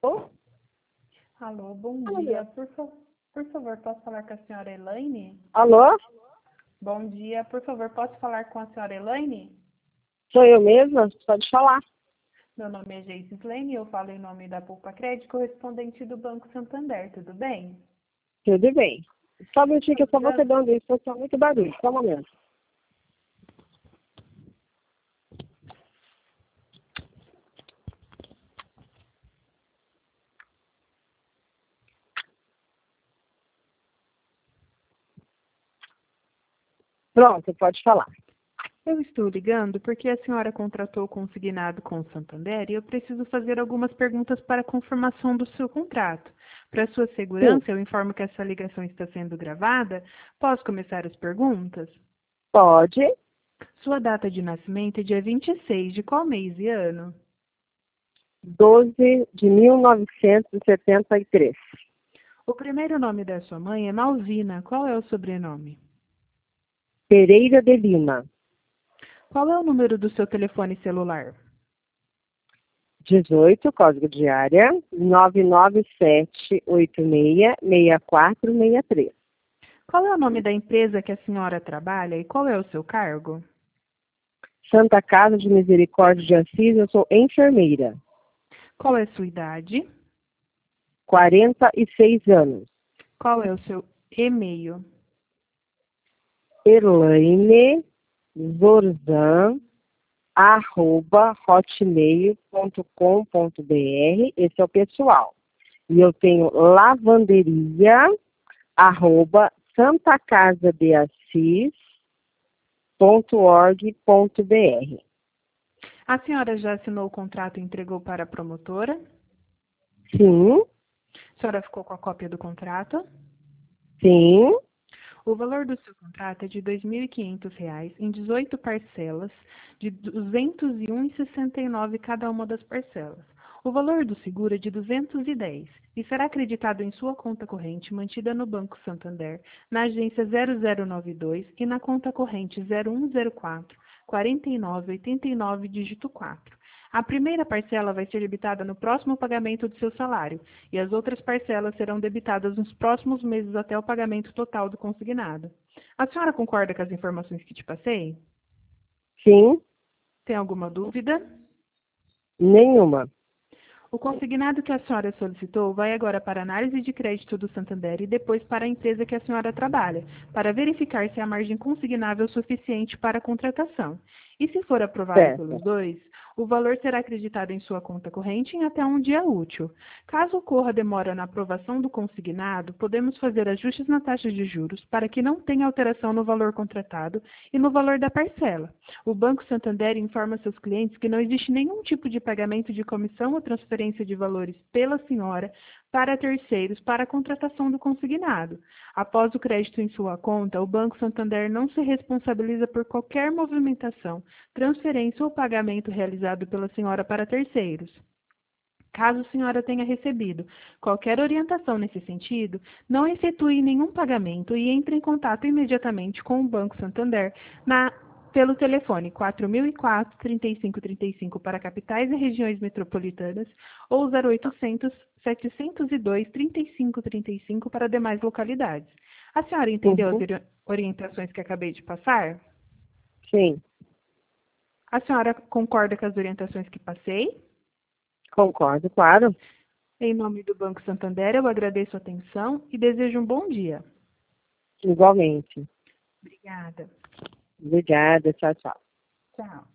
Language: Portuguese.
Oh, Alô, bom alô. dia. Por favor, posso falar com a senhora Elaine? Alô? Bom dia. Por favor, posso falar com a senhora Elaine? Sou eu mesma? Pode falar. Meu nome é Geise Slane e eu falo em nome da Poupa Crédito, correspondente do Banco Santander. Tudo bem? Tudo bem. Só um minutinho que eu só vou ter Ligando? dando isso, porque é muito barulho. Só um momento. Pronto, pode falar. Eu estou ligando porque a senhora contratou o consignado com o Santander e eu preciso fazer algumas perguntas para a confirmação do seu contrato. Para sua Sim, segurança, eu informo que essa ligação está sendo gravada. Posso começar as perguntas? pode. Sua data de nascimento é dia 26 de qual mês e ano? 12 de 1973. O primeiro nome da sua mãe é Malvina. Qual é o sobrenome? Pereira de Lima. Qual é o número do seu telefone celular? 18, código de área, 997866463. Qual é o nome da empresa que a senhora trabalha e qual é o seu cargo? Santa Casa de Misericórdia de Assis, eu sou enfermeira. Qual é a sua idade? 46 anos. Qual é o seu e-mail? Elaine Zorzan, @hotmail.com.br. Esse é o pessoal. E eu tenho lavanderia, @santacasadeassis.org.br. A senhora já assinou o contrato e entregou para a promotora? Sim, A senhora ficou com a cópia do contrato? sim, O valor do seu contrato é de R$ 2.500 em 18 parcelas de R$ 201,69 cada uma das parcelas. O valor do seguro é de R$ 210 e será acreditado em sua conta corrente mantida no Banco Santander, na agência 0092 e na conta corrente 0104 4989 dígito 4. A primeira parcela vai ser debitada no próximo pagamento do seu salário e as outras parcelas serão debitadas nos próximos meses até o pagamento total do consignado. A senhora concorda com as informações que te passei? sim, Tem alguma dúvida? nenhuma. O consignado que a senhora solicitou vai agora para a análise de crédito do Santander e depois para a empresa que a senhora trabalha, para verificar se a margem consignável é suficiente para a contratação. E se for aprovado Certo. pelos dois, o valor será acreditado em sua conta corrente em até um dia útil. Caso ocorra demora na aprovação do consignado, podemos fazer ajustes na taxa de juros para que não tenha alteração no valor contratado e no valor da parcela. O Banco Santander informa seus clientes que não existe nenhum tipo de pagamento de comissão ou transferência de valores pela senhora para terceiros para a contratação do consignado. Após o crédito em sua conta, o Banco Santander não se responsabiliza por qualquer movimentação, transferência ou pagamento realizado pela senhora para terceiros. Caso a senhora tenha recebido qualquer orientação nesse sentido, não efetue nenhum pagamento e entre em contato imediatamente com o Banco Santander pelo telefone 4004-3535 para capitais e regiões metropolitanas ou 0800-702-3535 para demais localidades. A senhora entendeu as Uhum. orientações que acabei de passar? Sim, A senhora concorda com as orientações que passei? concordo, claro. Em nome do Banco Santander, eu agradeço a atenção e desejo um bom dia. Igualmente. Obrigada. Obrigada, tchau, tchau. Tchau.